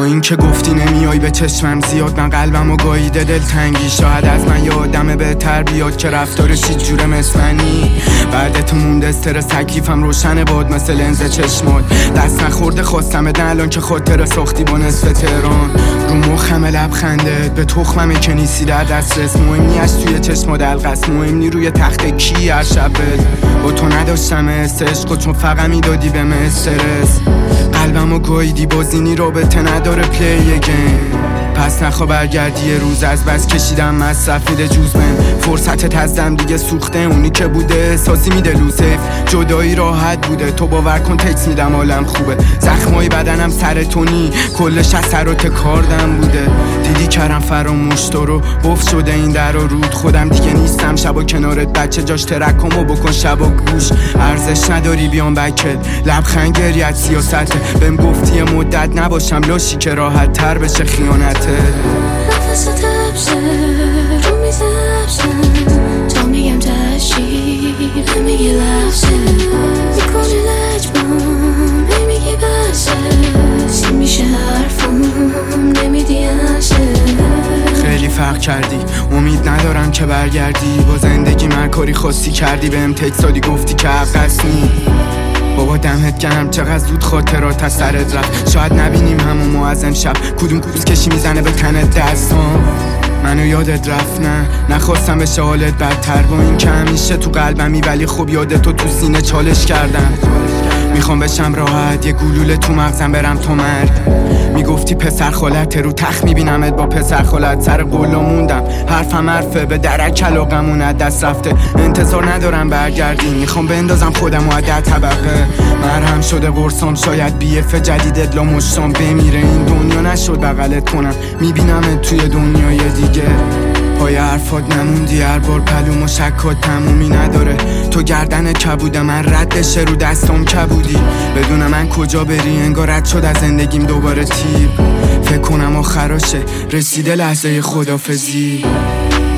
این که گفتی نمیای به چشمم زیاد، من قلبمو گاییده دلتنگی. شاید از من یه آدم بهتر بیاد که رفتارش هیچ جوره مثل منی. بعد تو مونده استرس، تکلیفم روشنه باد مثل لنز چشمات. دست نخورده خواستم بدن الان که خاطر ساختی با نصف تهران. رو مخم لبخندت به تخممه که نیستی در دسترس. مهم نی از توی چشم دلقس، مهم نی روی تخت کی هر شب با تو نداشتم عشق، چون فقط میدادی به من استرس. قلبمو گاییدی بازینی رابطه نداره پلی گیم. پس نخوا برگردی یه روز، از بس کشیدم مصرف میده جوز من. فرصتت از دم دیگه سوخته، اونی که بوده احساسی میده لوسف. جدایی راحت بوده تو باور کن تکس میدم حالم خوبه. زخمای بدنم سرطونی کلش اثرات کاردم بوده. دیدی کردم فراموش تو رو بف شده این در و رود. خودم دیگه نیستم شبا کنارت، بچه جاش ترکمو بکن شبا گوش. ارزش نداری بیام بکت لبخند گریت سیاسته. بهم گفتی مدت نباشم لاشی که راحت تر بشه خیانته. نفس تبشه رو میزبشم تا میگم تشریف نمیگی لحشه. میکنی لجبام نمیگی بشه. چی میشه حرفم نمیدی هشه. خیلی فرق کردی امید ندارم که برگردی. با زندگی من کاری خاصی کردی بهم تکسالی گفتی که عقصنی. بابا دمت گرم چقدر زود خاطرات از سرت رفت. شاید نبینیم همون از امشب کدوم کشی میزنه به تنت دستام. منو یادت رفت نخواستم بشه حالت بدتر. با این که همیشه تو قلبمی ولی خب یادتو تو سینه چالش کردم. میخوام بشم راحت یه گلوله تو مغزم برم تو مرد. میگفتی پسر خالته رو تخت میبینمت با پسر خالت. سر قولو موندم حرفم حرفه به درک علاقمون از دست رفته. انتظار ندارم برگردی میخوام بندازم خودم و عدد طبقه. مرهم شده قرصام شاید بیف جدید ادلا مشتام بمیره. این دنیا نشد بغلت کنم میبینمت توی دنیای دیگه. پای حرفات نموندی هر بار پلوم و شکات تمومی نداره. تو گردن کبوده من رد بشه رو دستام کبودی. بدون من کجا بری انگار رد شد از زندگیم دوباره تیر. فکر کنم آخراشه رسیده لحظه خدافزی.